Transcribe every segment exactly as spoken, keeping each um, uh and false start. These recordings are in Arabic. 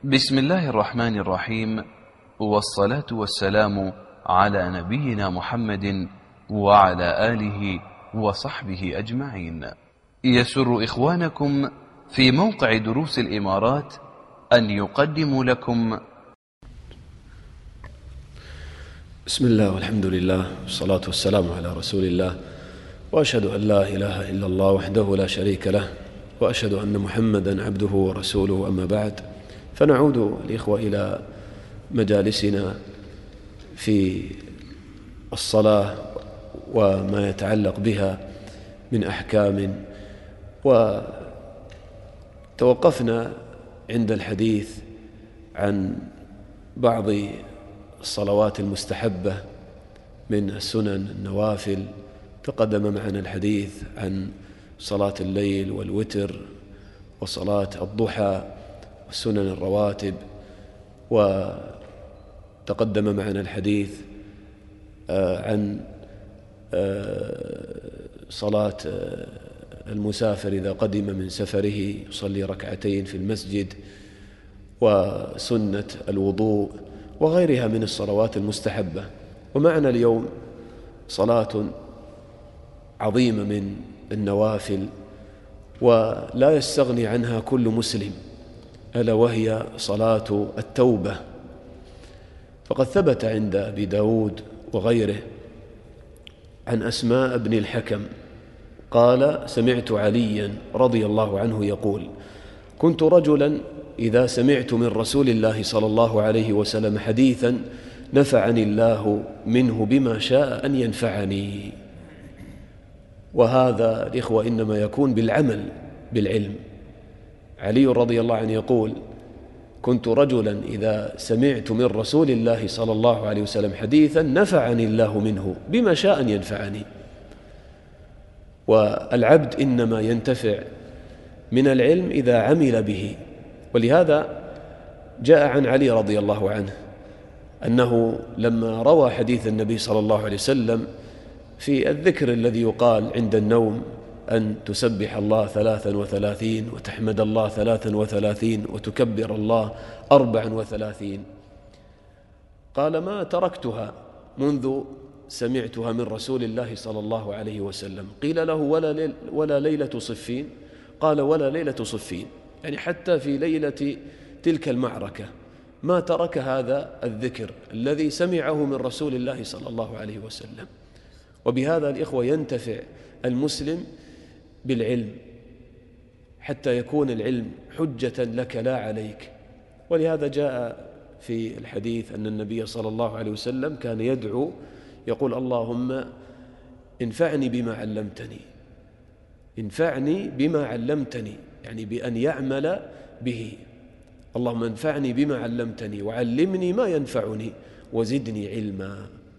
بسم الله الرحمن الرحيم، والصلاة والسلام على نبينا محمد وعلى آله وصحبه أجمعين. يسر إخوانكم في موقع دروس الإمارات أن يقدموا لكم بسم الله والحمد لله والصلاة والسلام على رسول الله، وأشهد أن لا إله إلا الله وحده لا شريك له، وأشهد أن محمدا عبده ورسوله. أما بعد، فنعود الإخوة إلى مجالسنا في الصلاة وما يتعلق بها من أحكام، وتوقفنا عند الحديث عن بعض الصلوات المستحبة من السنن النوافل. تقدم معنا الحديث عن صلاة الليل والوتر وصلاة الضحى والسنن الرواتب، وتقدم معنا الحديث عن صلاة المسافر إذا قدم من سفره يصلي ركعتين في المسجد، وسنة الوضوء وغيرها من الصلوات المستحبة. ومعنا اليوم صلاة عظيمة من النوافل ولا يستغني عنها كل مسلم، ألا وهي صلاة التوبة. فقد ثبت عند أبي داود وغيره عن أسماء بن الحكم قال: سمعت عليا رضي الله عنه يقول: كنت رجلا إذا سمعت من رسول الله صلى الله عليه وسلم حديثا نفعني الله منه بما شاء أن ينفعني. وهذا الإخوة إنما يكون بالعمل بالعلم. علي رضي الله عنه يقول: كنت رجلا إذا سمعت من رسول الله صلى الله عليه وسلم حديثا نفعني الله منه بما شاء أن ينفعني. والعبد إنما ينتفع من العلم إذا عمل به. ولهذا جاء عن علي رضي الله عنه أنه لما روى حديث النبي صلى الله عليه وسلم في الذكر الذي يقال عند النوم أن تسبح الله ثلاثا وثلاثين وتحمد الله ثلاثا وثلاثين وتكبر الله أربعا وثلاثين، قال: ما تركتها منذ سمعتها من رسول الله صلى الله عليه وسلم. قيل له: ولا, ليل ولا ليلة صفين؟ قال: ولا ليلة صفين، يعني حتى في ليلة تلك المعركة ما ترك هذا الذكر الذي سمعه من رسول الله صلى الله عليه وسلم. وبهذا الإخوة ينتفع المسلم بالعلم حتى يكون العلم حجة لك لا عليك. ولهذا جاء في الحديث أن النبي صلى الله عليه وسلم كان يدعو يقول: اللهم انفعني بما علمتني، انفعني بما علمتني، يعني بأن يعمل به. اللهم انفعني بما علمتني وعلمني ما ينفعني وزدني علما.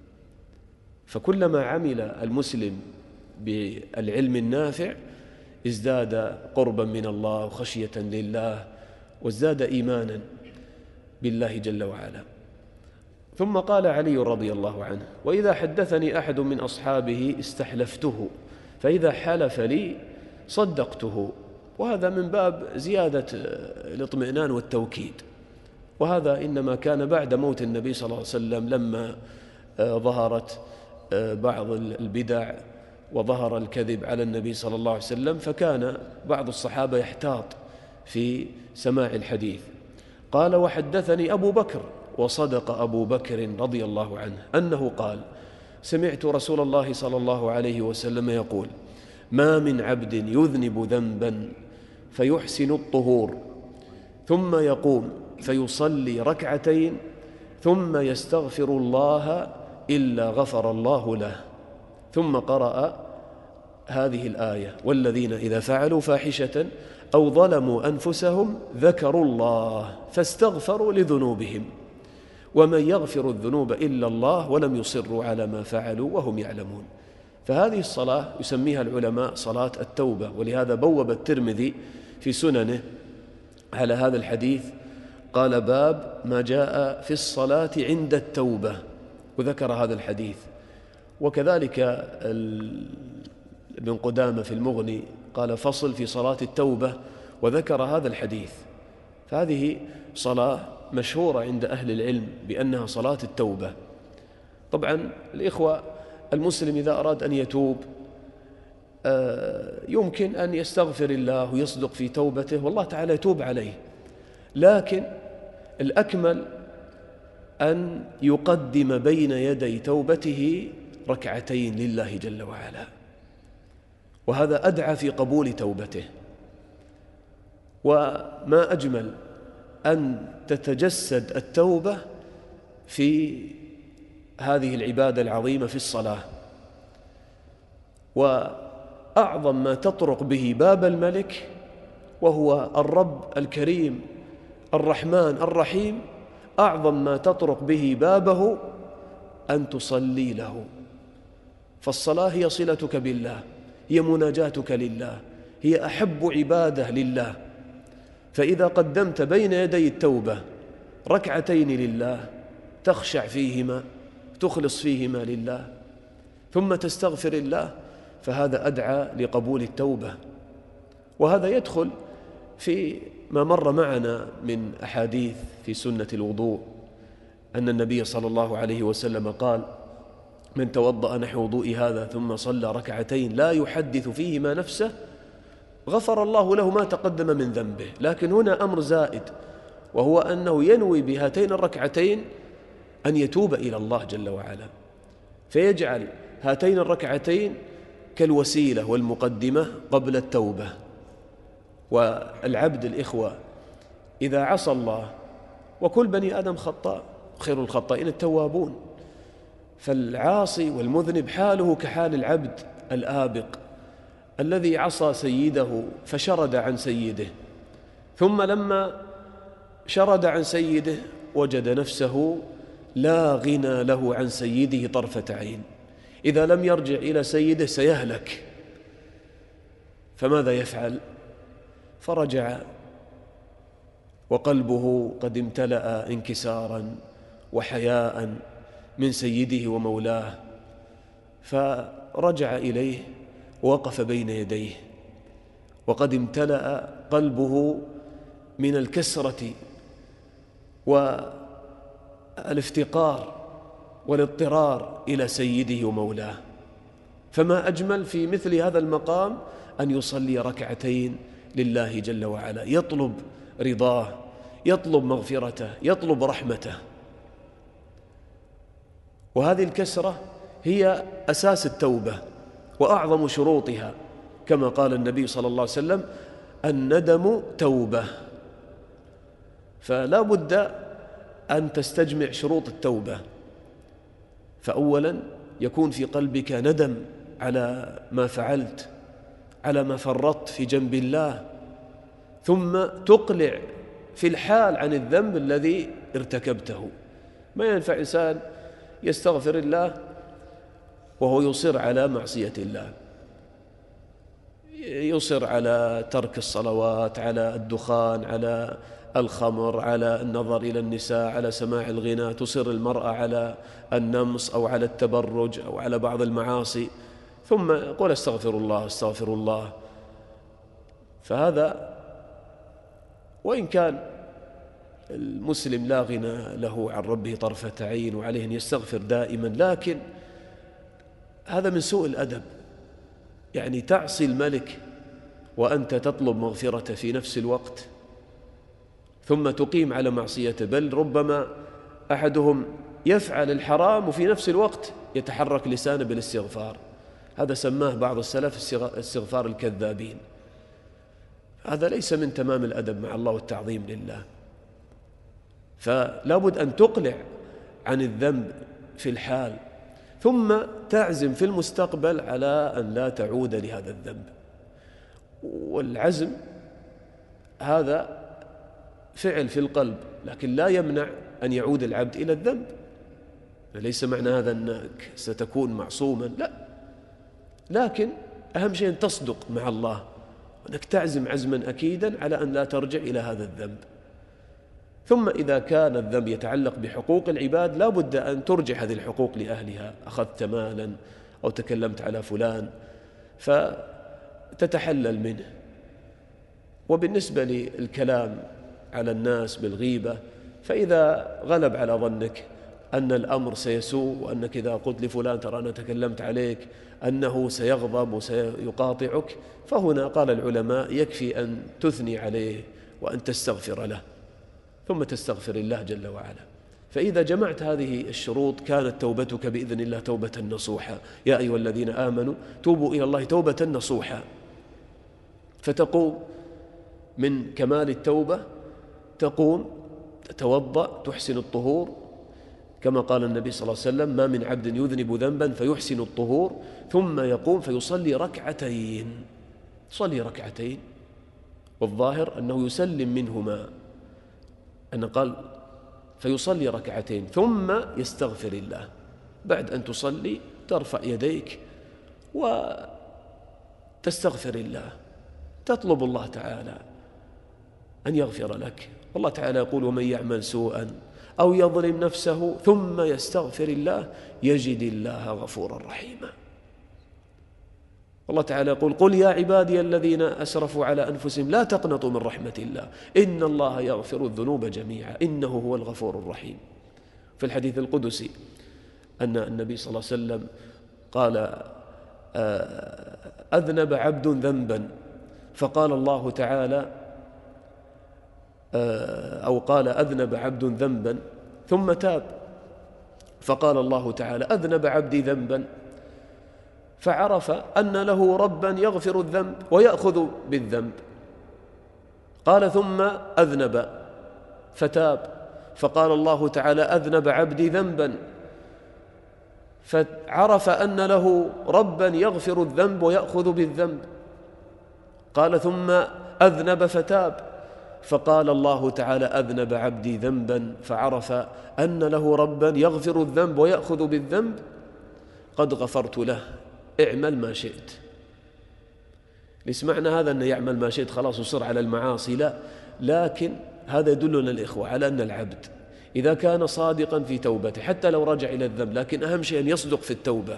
فكلما عمل المسلم بالعلم النافع ازداد قربا من الله وخشية لله، وازداد إيمانا بالله جل وعلا. ثم قال علي رضي الله عنه: وإذا حدثني أحد من أصحابه استحلفته، فإذا حلف لي صدقته. وهذا من باب زيادة الاطمئنان والتوكيد. وهذا إنما كان بعد موت النبي صلى الله عليه وسلم، لما ظهرت بعض البدع وظهر الكذب على النبي صلى الله عليه وسلم، فكان بعض الصحابة يحتاط في سماع الحديث. قال: وحدثني أبو بكر، وصدق أبو بكر رضي الله عنه أنه قال: سمعت رسول الله صلى الله عليه وسلم يقول: ما من عبد يذنب ذنبا فيحسن الطهور ثم يقوم فيصلي ركعتين ثم يستغفر الله إلا غفر الله له. ثم قرأ هذه الآية: والذين إذا فعلوا فاحشة أو ظلموا أنفسهم ذكروا الله فاستغفروا لذنوبهم ومن يغفر الذنوب إلا الله ولم يصروا على ما فعلوا وهم يعلمون. فهذه الصلاة يسميها العلماء صلاة التوبة. ولهذا بوب الترمذي في سننه على هذا الحديث، قال: باب ما جاء في الصلاة عند التوبة، وذكر هذا الحديث. وكذلك ابن قدامة في المغني قال: فصل في صلاة التوبة، وذكر هذا الحديث. فهذه صلاة مشهورة عند أهل العلم بأنها صلاة التوبة. طبعا الإخوة، المسلم إذا أراد أن يتوب يمكن أن يستغفر الله ويصدق في توبته والله تعالى يتوب عليه، لكن الأكمل أن يقدم بين يدي توبته ركعتين لله جل وعلا، وهذا أدعى في قبول توبته. وما أجمل أن تتجسد التوبة في هذه العبادة العظيمة في الصلاة. وأعظم ما تطرق به باب الملك وهو الرب الكريم الرحمن الرحيم، أعظم ما تطرق به بابه أن تصلي له. فالصلاة هي صلتك بالله، هي مناجاتك لله، هي أحب عبادة لله. فإذا قدمت بين يدي التوبة ركعتين لله تخشع فيهما، تخلص فيهما لله، ثم تستغفر الله، فهذا أدعى لقبول التوبة. وهذا يدخل في ما مر معنا من أحاديث في سنة الوضوء، أن النبي صلى الله عليه وسلم قال: من توضأ نحو وضوء هذا ثم صلى ركعتين لا يحدث فيهما نفسه غفر الله له ما تقدم من ذنبه. لكن هنا أمر زائد، وهو أنه ينوي بهاتين الركعتين أن يتوب إلى الله جل وعلا، فيجعل هاتين الركعتين كالوسيلة والمقدمة قبل التوبة. والعبد الإخوة إذا عصى الله، وكل بني آدم خطاء، خير الخطائين التوابون، فالعاصي والمذنب حاله كحال العبد الآبق الذي عصى سيده فشرد عن سيده، ثم لما شرد عن سيده وجد نفسه لا غنى له عن سيده طرفة عين. إذا لم يرجع إلى سيده سيهلك، فماذا يفعل؟ فرجع وقلبه قد امتلأ انكسارا وحياء من سيده ومولاه، فرجع إليه ووقف بين يديه وقد امتلأ قلبه من الكسرة والافتقار والاضطرار إلى سيده ومولاه. فما أجمل في مثل هذا المقام أن يصلي ركعتين لله جل وعلا، يطلب رضاه، يطلب مغفرته، يطلب رحمته. وهذه الكسرة هي أساس التوبة وأعظم شروطها، كما قال النبي صلى الله عليه وسلم: الندم توبة. فلا بد أن تستجمع شروط التوبة. فأولا يكون في قلبك ندم على ما فعلت، على ما فرطت في جنب الله، ثم تقلع في الحال عن الذنب الذي ارتكبته. ما ينفع إنسان يستغفر الله وهو يصر على معصية الله، يصر على ترك الصلوات، على الدخان، على الخمر، على النظر إلى النساء، على سماع الغناء، تصر المرأة على النمص أو على التبرج أو على بعض المعاصي، ثم يقول استغفر الله استغفر الله. فهذا وإن كان المسلم لا غنى له عن ربه طرفة عين وعليه أن يستغفر دائما، لكن هذا من سوء الأدب. يعني تعصي الملك وأنت تطلب مغفرته في نفس الوقت، ثم تقيم على معصيته، بل ربما أحدهم يفعل الحرام وفي نفس الوقت يتحرك لسانه بالاستغفار. هذا سماه بعض السلف استغفار الكذابين. هذا ليس من تمام الأدب مع الله والتعظيم لله. فلا بد أن تقلع عن الذنب في الحال، ثم تعزم في المستقبل على أن لا تعود لهذا الذنب. والعزم هذا فعل في القلب، لكن لا يمنع أن يعود العبد إلى الذنب. ليس معنى هذا أنك ستكون معصوما، لا، لكن أهم شيء أن تصدق مع الله، وأنك تعزم عزما أكيدا على أن لا ترجع إلى هذا الذنب. ثم إذا كان الذنب يتعلق بحقوق العباد لا بد أن ترجع هذه الحقوق لأهلها. أخذت مالا أو تكلمت على فلان فتتحلل منه. وبالنسبة للكلام على الناس بالغيبة، فإذا غلب على ظنك أن الأمر سيسوء، وأنك إذا قلت لفلان ترى أنا تكلمت عليك أنه سيغضب وسيقاطعك، فهنا قال العلماء يكفي أن تثني عليه وأن تستغفر له، ثم تستغفر الله جل وعلا. فإذا جمعت هذه الشروط كانت توبتك بإذن الله توبة نصوحة. يا أيها الذين آمنوا توبوا إلى الله توبة نصوحة. فتقوم من كمال التوبة، تقوم تتوضأ تحسن الطهور كما قال النبي صلى الله عليه وسلم: ما من عبد يذنب ذنبا فيحسن الطهور ثم يقوم فيصلي ركعتين. صلي ركعتين، والظاهر أنه يسلم منهما، أن قال فيصلي ركعتين ثم يستغفر الله. بعد أن تصلي ترفع يديك وتستغفر الله، تطلب الله تعالى أن يغفر لك. والله تعالى يقول: ومن يعمل سوءا أو يظلم نفسه ثم يستغفر الله يجد الله غفورا رحيما. والله تعالى يقول: قل يا عبادي الذين أسرفوا على أنفسهم لا تقنطوا من رحمة الله إن الله يغفر الذنوب جميعا إنه هو الغفور الرحيم. في الحديث القدسي أن النبي صلى الله عليه وسلم قال: أذنب عبد ذنبا فقال الله تعالى أو قال أذنب عبد ذنبا ثم تاب، فقال الله تعالى: أذنب عبدي ذنبا، فعرف أن له ربا يغفر الذنب ويأخذ بالذنب. قال: ثم أذنب فتاب، فقال الله تعالى: أذنب عبدي ذنبا، فعرف أن له ربا يغفر الذنب ويأخذ بالذنب. قال: ثم أذنب فتاب، فقال الله تعالى: أذنب عبدي ذنبا، فعرف أن له ربا يغفر الذنب ويأخذ بالذنب، قد غفرت له، اعمل ما شئت. ليس معنى هذا أنه يعمل ما شئت خلاص وصر على المعاصي، لا، لكن هذا يدلنا الإخوة على أن العبد إذا كان صادقا في توبته حتى لو رجع إلى الذنب، لكن أهم شيء أن يصدق في التوبة،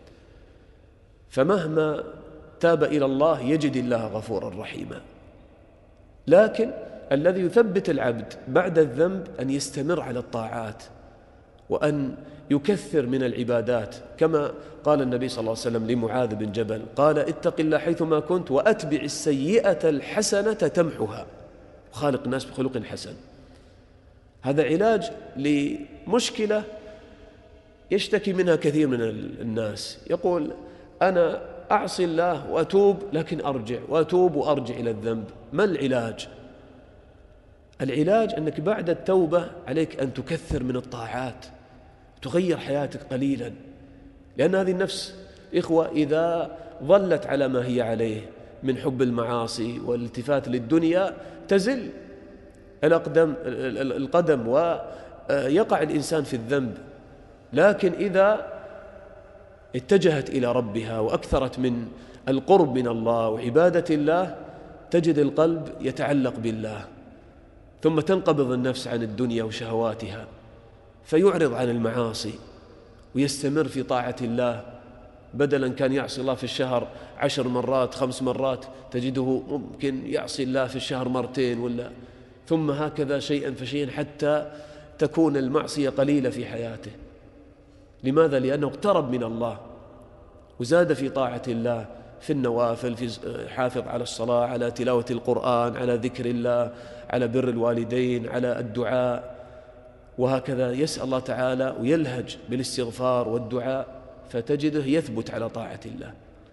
فمهما تاب إلى الله يجد الله غفورا رحيما. لكن الذي يثبت العبد بعد الذنب أن يستمر على الطاعات وأن يكثر من العبادات، كما قال النبي صلى الله عليه وسلم لمعاذ بن جبل: قال: اتق الله حيثما كنت وأتبع السيئة الحسنة تمحها وخالق الناس بخلق حسن. هذا علاج لمشكلة يشتكي منها كثير من الناس، يقول: أنا أعصي الله وأتوب لكن أرجع وأتوب وأرجع إلى الذنب. ما العلاج؟ العلاج أنك بعد التوبة عليك أن تكثر من الطاعات، تغير حياتك قليلا، لأن هذه النفس إخوة إذا ظلت على ما هي عليه من حب المعاصي والالتفات للدنيا تزل الأقدم القدم ويقع الإنسان في الذنب. لكن إذا اتجهت إلى ربها وأكثرت من القرب من الله وعبادة الله تجد القلب يتعلق بالله، ثم تنقبض النفس عن الدنيا وشهواتها فيعرض عن المعاصي ويستمر في طاعة الله. بدلا كان يعصي الله في الشهر عشر مرات خمس مرات تجده ممكن يعصي الله في الشهر مرتين ولا، ثم هكذا شيئا فشيئا حتى تكون المعصية قليلة في حياته. لماذا؟ لأنه اقترب من الله وزاد في طاعة الله، في النوافل، في حافظ على الصلاة، على تلاوة القرآن، على ذكر الله، على بر الوالدين، على الدعاء، وهكذا يسأل الله تعالى ويلهج بالاستغفار والدعاء، فتجده يثبت على طاعة الله.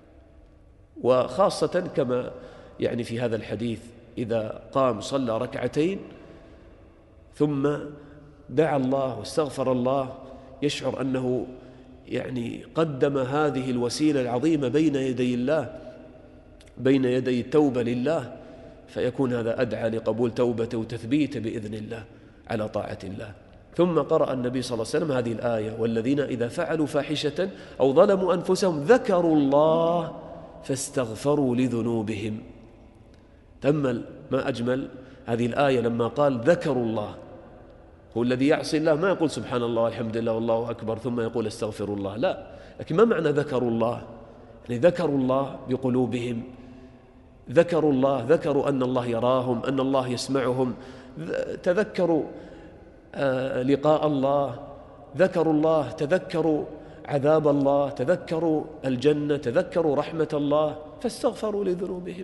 وخاصة كما يعني في هذا الحديث إذا قام صلى ركعتين ثم دعا الله واستغفر الله يشعر أنه يعني قدم هذه الوسيلة العظيمة بين يدي الله، بين يدي التوبة لله، فيكون هذا أدعى لقبول توبته وتثبيته بإذن الله على طاعة الله. ثم قرأ النبي صلى الله عليه وسلم هذه الآية: والذين إذا فعلوا فاحشة أو ظلموا أنفسهم ذكروا الله فاستغفروا لذنوبهم. تأمل ما أجمل هذه الآية لما قال ذكروا الله. هو الذي يعصي الله ما يقول سبحان الله والحمد لله والله أكبر ثم يقول استغفر الله، لا، لكن ما معنى ذكروا الله؟ يعني ذكروا الله بقلوبهم، ذكروا الله، ذكروا أن الله يراهم، أن الله يسمعهم، تذكروا لقاء الله، ذكروا الله، تذكروا عذاب الله، تذكروا الجنة، تذكروا رحمة الله، فاستغفروا لذنوبهم.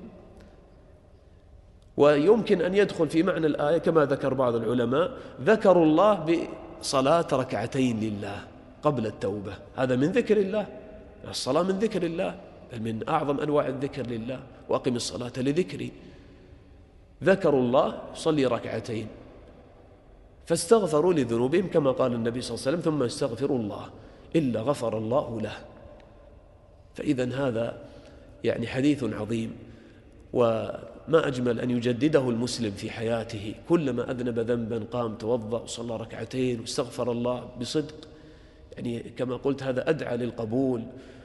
ويمكن أن يدخل في معنى الآية كما ذكر بعض العلماء، ذكروا الله بصلاة ركعتين لله قبل التوبة، هذا من ذكر الله. الصلاة من ذكر الله، بل من أعظم أنواع الذكر لله، وأقم الصلاة لذكري. ذكروا الله، صلي ركعتين، فاستغفروا لذنوبهم كما قال النبي صلى الله عليه وسلم: ثم استغفروا الله إلا غفر الله له. فإذا هذا يعني حديث عظيم، وما أجمل أن يجدده المسلم في حياته. كلما أذنب ذنبا قام توضأ وصلى ركعتين واستغفر الله بصدق، يعني كما قلت هذا أدعى للقبول،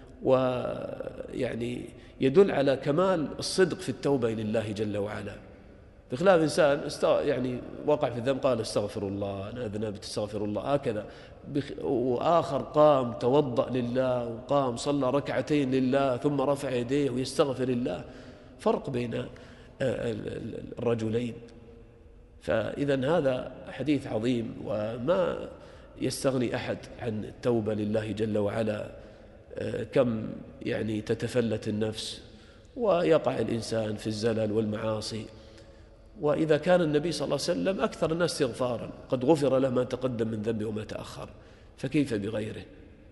ويعني يدل على كمال الصدق في التوبة لله جل وعلا، بخلاف إنسان يعني وقع في الذنب قال استغفر الله أنا أذنبت استغفر الله هكذا، وآخر قام توضأ لله وقام صلى ركعتين لله ثم رفع يديه ويستغفر الله. فرق بين الرجلين. فإذا هذا حديث عظيم، وما يستغني أحد عن التوبة لله جل وعلا. كم يعني تتفلت النفس ويقع الإنسان في الزلل والمعاصي، وإذا كان النبي صلى الله عليه وسلم أكثر الناس استغفارا، قد غفر له ما تقدم من ذنبه وما تأخر، فكيف بغيره؟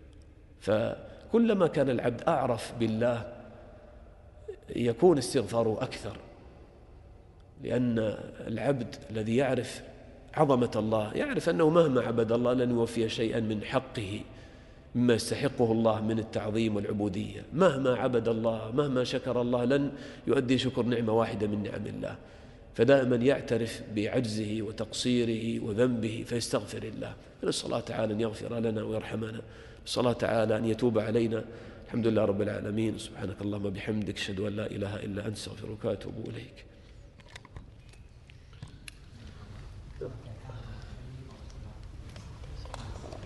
فكلما كان العبد أعرف بالله يكون استغفاره أكثر، لأن العبد الذي يعرف عظمة الله يعرف أنه مهما عبد الله لن يوفي شيئا من حقه مما يستحقه الله من التعظيم والعبودية. مهما عبد الله، مهما شكر الله، لن يؤدي شكر نعمة واحدة من نعم الله. فدائما يعترف بعجزه وتقصيره وذنبه فيستغفر الله. نسأل الله تعالى أن يغفر لنا ويرحمنا، نسأل الله تعالى أن يتوب علينا. الحمد لله رب العالمين. سبحانك اللهم بحمدك، أشهد أن لا إله إلا أنت، أستغفرك وأتوب إليك.